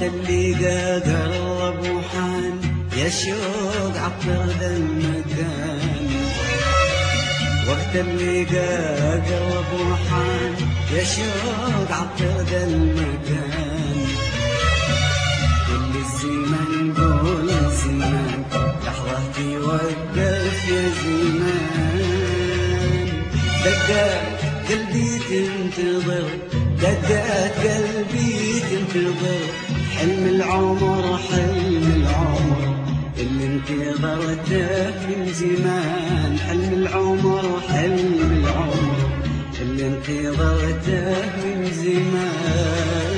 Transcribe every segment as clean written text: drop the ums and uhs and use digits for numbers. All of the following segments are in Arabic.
اللقا قرب وحان يا شوق عطر ذا المكان. وقت اللقا قرب وحان يا شوق عطر ذا المكان. كل الزمان قول الزمان لحظة توقف يا زمان. دقات قلبي تنتظر دقات قلبي تنتظر حلم العمر حلم العمر اللي انتظرته من زمان. حلم العمر حلم العمر اللي انتظرته من زمان.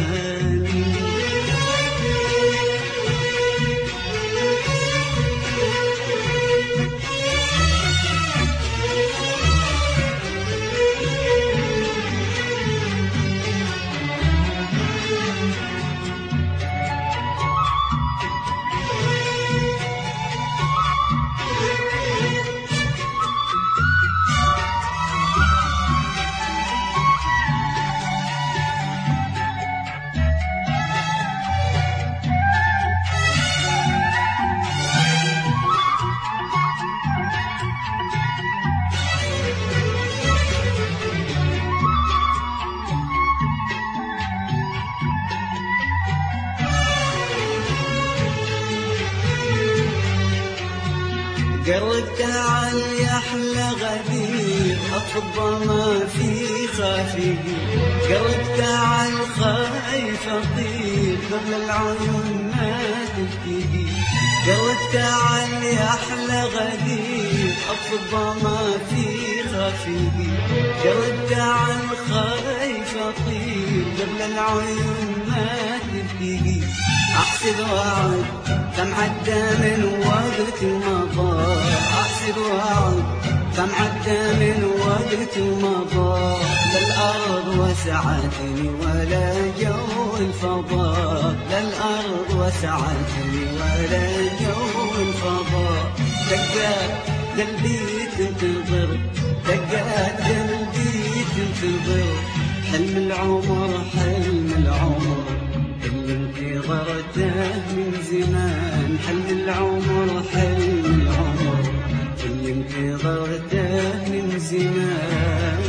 قرب تعال يا احلى غدير اطفى ما في خافي. قرب تعال خايف اطير قبل العيون ما تبتدي. قرب تعال يا احلى غدير اطفى ما في خافي. قرب تعال خايف اطير قبل العيون ما تبتدي. احسب واعد كم عدى من وقت مضى. احسب واعد كم عدى من وقت مضى. لا الارض وسعتني ولا جو الفضاء. لا الارض وسعتني ولا جو الفضاء. دقات قلبي تنتظر دقات قلبي تنتظر حلم العمر حلم العمر اللي انتظرته من زمان. حلم العمر حلم العمر اللي انتظرته من زمان.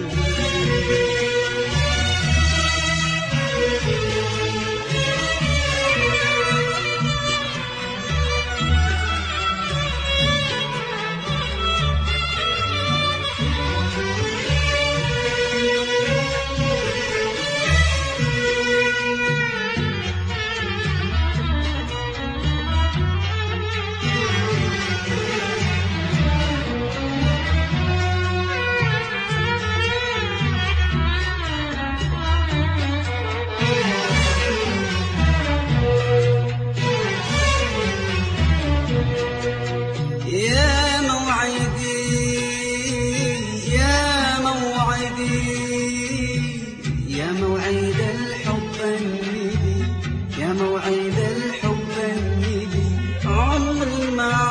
يا موعد الحب الندي يا موعد الحب الندي. عمري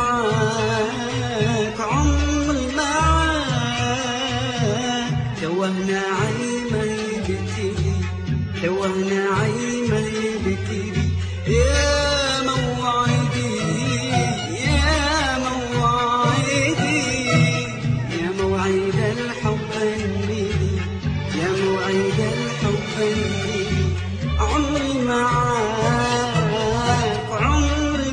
معاك عمري معاك. توهنا عيمي بتدي توهنا عيمي بتدي. يا موعدي يا موعدي يا موعد الحب الندي يا موعد الحب الندي. عمري معاك عمري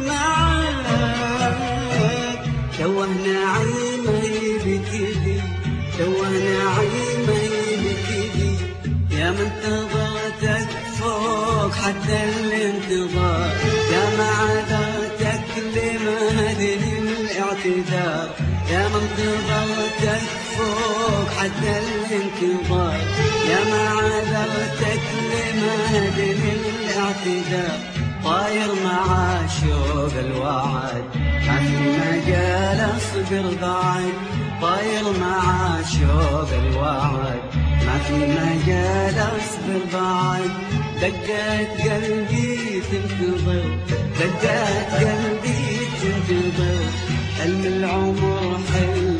معاك. توهنا عيمي بتدي توهنا عيمي بتدي. يا من انتظرتك فوق حتى الانتظار. يا ما عذرتك لمهد الاعتذار. يا من انتظرتك فوق حتى الانتظار. يا ما عذرتك لمهد الاعتذار. طاير مع شوق الوعد ما في مجال اصبر بعد. طاير مع شوق الوعد ما في مجال اصبر بعد. دقات قلبي تنتظر دقات قلبي تنتظر حلم العمر حلم